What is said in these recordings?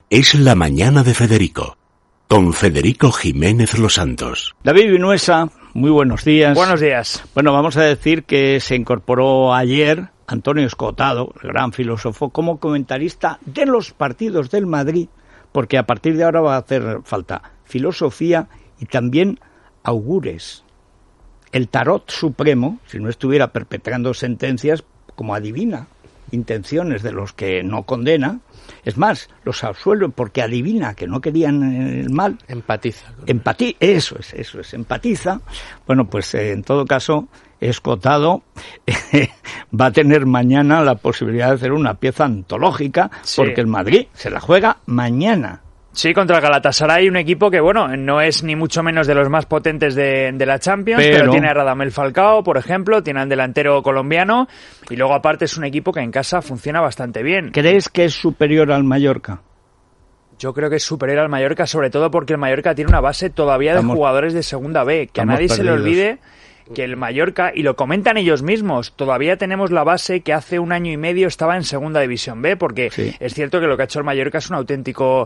Es la mañana de Federico, con Federico Jiménez Los Santos. David Vinuesa, muy buenos días. Buenos días. Bueno, vamos a decir que se incorporó ayer Antonio Escotado, el gran filósofo, como comentarista de los partidos del Madrid, porque a partir de ahora va a hacer falta filosofía y también augures. El tarot supremo, si no estuviera perpetrando sentencias, como adivina intenciones de los que no condena, es más, los absuelve porque adivina que no querían el mal. Empatiza. Eso es, empatiza. Bueno, pues en todo caso, Escotado va a tener mañana la posibilidad de hacer una pieza antológica, sí, porque el Madrid se la juega mañana. Sí, contra el Galatasaray, un equipo que, bueno, no es ni mucho menos de los más potentes de la Champions, pero tiene a Radamel Falcao, por ejemplo, tiene al delantero colombiano, y luego aparte es un equipo que en casa funciona bastante bien. ¿Crees que es superior al Mallorca? Yo creo que es superior al Mallorca, sobre todo porque el Mallorca tiene una base todavía de jugadores de segunda B, que a nadie se le olvide que el Mallorca, y lo comentan ellos mismos, todavía tenemos la base que hace un año y medio estaba en Segunda División B, porque sí, es cierto que lo que ha hecho el Mallorca es un auténtico,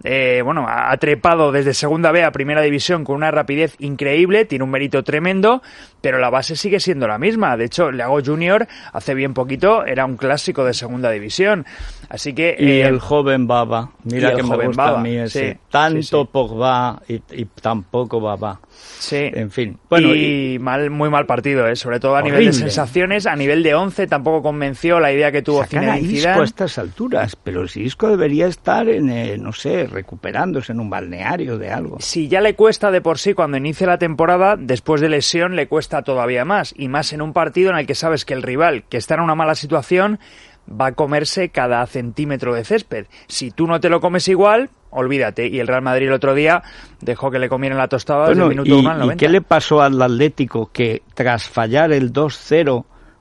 ha trepado desde Segunda B a Primera División con una rapidez increíble, tiene un mérito tremendo, pero la base sigue siendo la misma. De hecho, Leao Junior hace bien poquito era un clásico de Segunda División, así que... Y el joven Baba, mira que me gusta Baba, a mí ese, sí, tanto sí. Pogba y tampoco Baba. Sí, en fin. Bueno, y muy mal partido, sobre todo a nivel de sensaciones, a nivel de 11 tampoco convenció la idea que tuvo Zinedine Zidane. Isco a estas alturas, pero si Isco debería estar recuperándose en un balneario de algo. Si ya le cuesta de por sí cuando inicia la temporada, después de lesión le cuesta todavía más, y más en un partido en el que sabes que el rival, que está en una mala situación, va a comerse cada centímetro de césped. Si tú no te lo comes igual, olvídate. Y el Real Madrid el otro día dejó que le comieran la tostada desde el minuto 1 al 90. ¿Y qué le pasó al Atlético que tras fallar el 2-0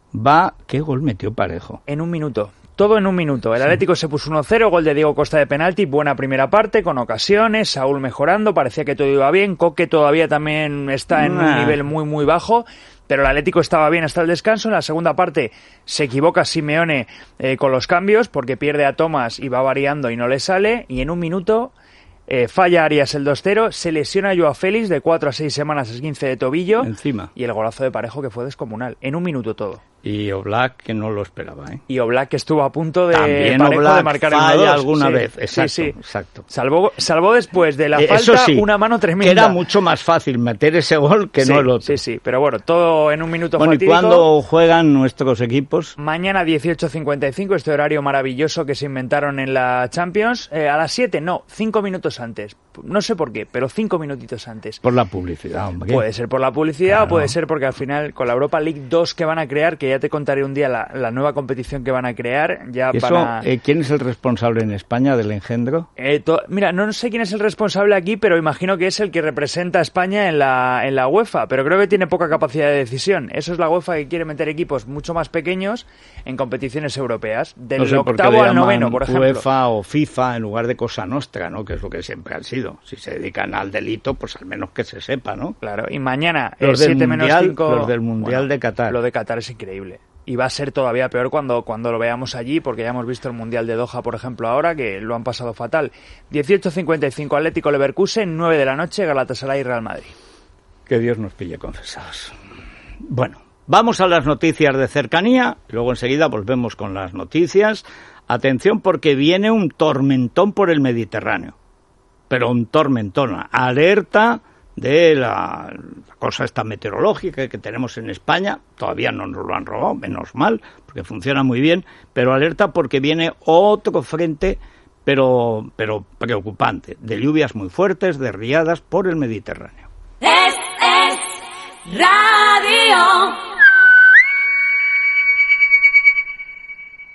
¿qué gol metió Parejo? En un minuto. Todo en un minuto. El Atlético se puso 1-0, gol de Diego Costa de penalti, buena primera parte, con ocasiones, Saúl mejorando, parecía que todo iba bien, Coque todavía también está en un nivel muy muy bajo, pero el Atlético estaba bien hasta el descanso. En la segunda parte se equivoca Simeone con los cambios, porque pierde a Thomas y va variando y no le sale, y en un minuto falla Arias el 2-0, se lesiona Joao Félix de 4 a 6 semanas, esguince de tobillo, encima, y el golazo de Parejo que fue descomunal, en un minuto todo. Y Oblak, que no lo esperaba, Y Oblak, que estuvo a punto de también Parejo Oblak de marcar el 1-2. Falla alguna vez, exacto, exacto. Salvó después de la falta sí, una mano tremenda. Que era mucho más fácil meter ese gol que no el otro. Sí, pero bueno, todo en un minuto fatídico. ¿Y cuándo juegan nuestros equipos? Mañana 18:55, este horario maravilloso que se inventaron en la Champions. A las 7, no, 5 minutos antes. No sé por qué, pero 5 minutitos antes. Por la publicidad, hombre. Puede ser por la publicidad, claro. O puede ser porque al final con la Europa League 2 que van a crear, que ya te contaré un día la nueva competición que van a crear, ya ¿Eso, van a... ¿Quién es el responsable en España del engendro? Mira, no sé quién es el responsable aquí, pero imagino que es el que representa a España en la UEFA, pero creo que tiene poca capacidad de decisión. Eso es la UEFA, que quiere meter equipos mucho más pequeños en competiciones europeas, del octavo al noveno, por ejemplo. UEFA o FIFA en lugar de Cosa Nostra, ¿no? Que es lo que siempre han sido. Si se dedican al delito, pues al menos que se sepa, ¿no? Claro, y mañana, los 7 menos 5... Los del Mundial de Qatar. Lo de Qatar es increíble. Y va a ser todavía peor cuando lo veamos allí, porque ya hemos visto el Mundial de Doha, por ejemplo, ahora, que lo han pasado fatal. 18:55, Atlético Leverkusen, 9 de la noche, Galatasaray y Real Madrid. Que Dios nos pille confesados. Bueno, vamos a las noticias de cercanía, y luego enseguida volvemos con las noticias. Atención, porque viene un tormentón por el Mediterráneo. Pero un tormentón. Alerta de la cosa esta meteorológica que tenemos en España. Todavía no nos lo han robado, menos mal, porque funciona muy bien, pero alerta porque viene otro frente, pero preocupante, de lluvias muy fuertes, de riadas por el Mediterráneo. Es Radio.